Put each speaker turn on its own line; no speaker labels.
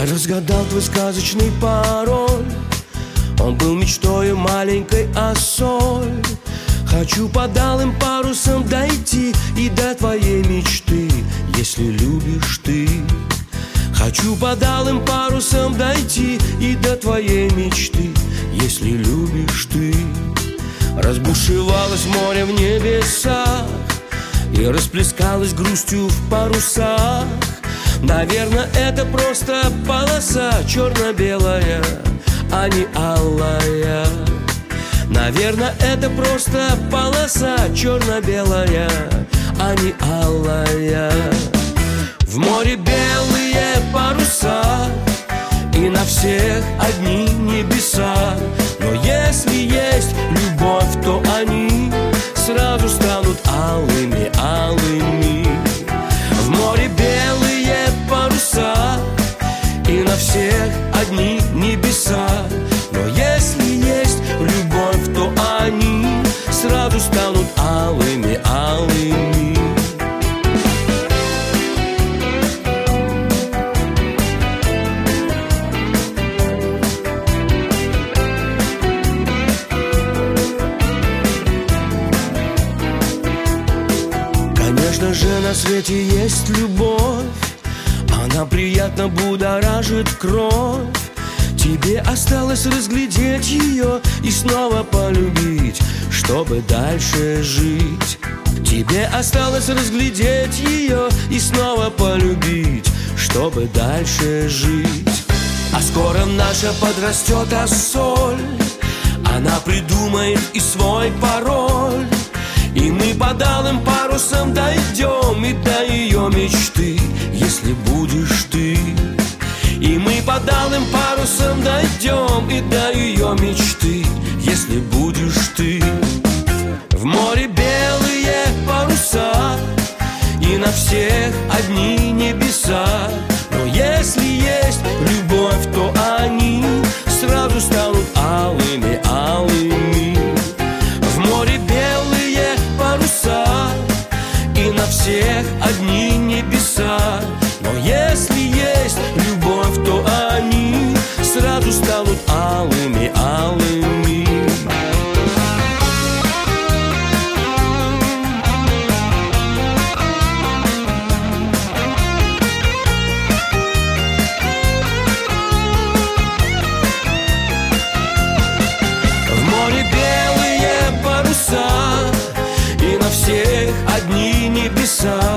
Я разгадал твой сказочный пароль. Он был мечтою маленькой осой. Хочу под алым парусом дойти и до твоей мечты, если любишь ты. Хочу под алым парусом дойти и до твоей мечты, если любишь ты. Разбушевалось море в небесах и расплескалось грустью в парусах. Наверное, это просто полоса черно-белая, а не алая. Наверное, это просто полоса черно-белая, а не алая. В море белые паруса, и на всех одни небеса. Но если есть любовь, то они сразу станут алыми, алыми. В море белые паруса, и на всех одни небеса. Но если есть любовь, то они сразу станут алыми, алыми. Конечно же, на свете есть любовь. Она приятно будоражит кровь. Тебе осталось разглядеть ее и снова полюбить, чтобы дальше жить. Тебе осталось разглядеть ее и снова полюбить, чтобы дальше жить. А скоро наша подрастет Ассоль. Она придумает и свой пароль. И мы под алым парусом дойдем и до ее мечты, если будешь ты. И мы под алым парусом дойдем и до ее мечты, если будешь ты. В море белые паруса, и на всех одни небеса. Но если есть любовь, то они сразу станут алыми, алыми. В море белые паруса, и на всех одни небеса. Но если есть любовь, то они сразу станут алыми, алыми. В море белые паруса, и на всех одни небеса.